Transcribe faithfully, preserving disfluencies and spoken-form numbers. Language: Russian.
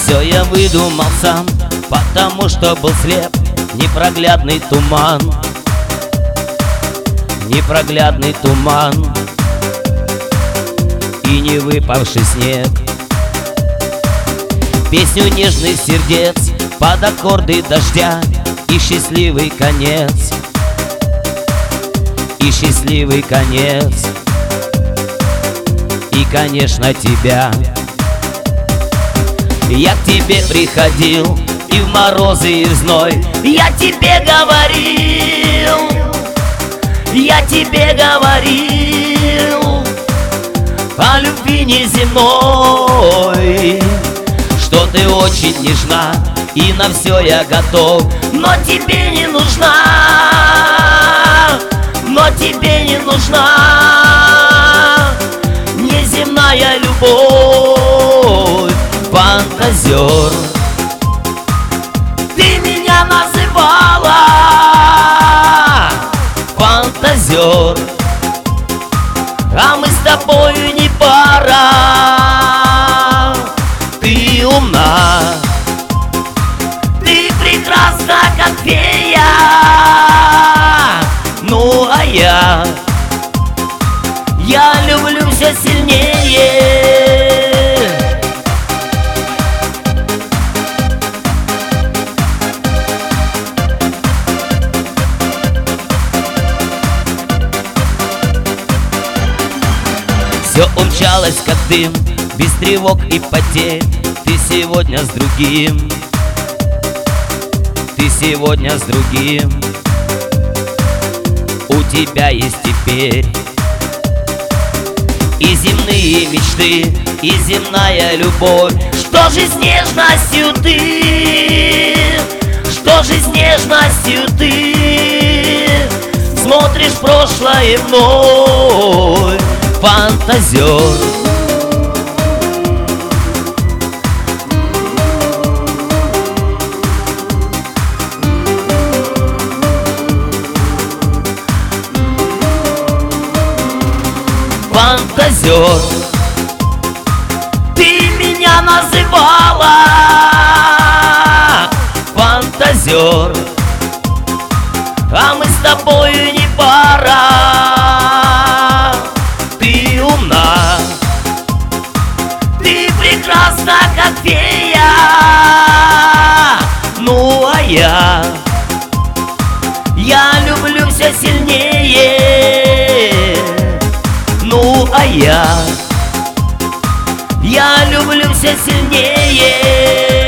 Все я выдумал сам, потому что был слеп. Непроглядный туман, непроглядный туман и не выпавший снег. Песню нежных сердец под аккорды дождя и счастливый конец, и счастливый конец, и, конечно, тебя. Я к тебе приходил и в морозы, и в зной. Я тебе говорил, я тебе говорил о любви неземной, что ты очень нежна и на все я готов. Но тебе не нужна, но тебе не нужна неземная любовь, фантазер. Ты меня называла фантазер, а мы с тобою не пара. Ты умна, ты прекрасна, как фея. Ну а я, я люблю все сильнее. Все умчалось, как дым, без тревог и потерь. Ты сегодня с другим, ты сегодня с другим. У тебя есть теперь и земные мечты, и земная любовь. Что же с нежностью ты, что же с нежностью ты смотришь в прошлое вновь, фантазер. Фантазер, ты меня называла фантазер, а мы с тобою не пара. Ты умна, ты прекрасна, как фея. Ну а я, я люблю все сильнее. Ну а я, я люблю все сильнее.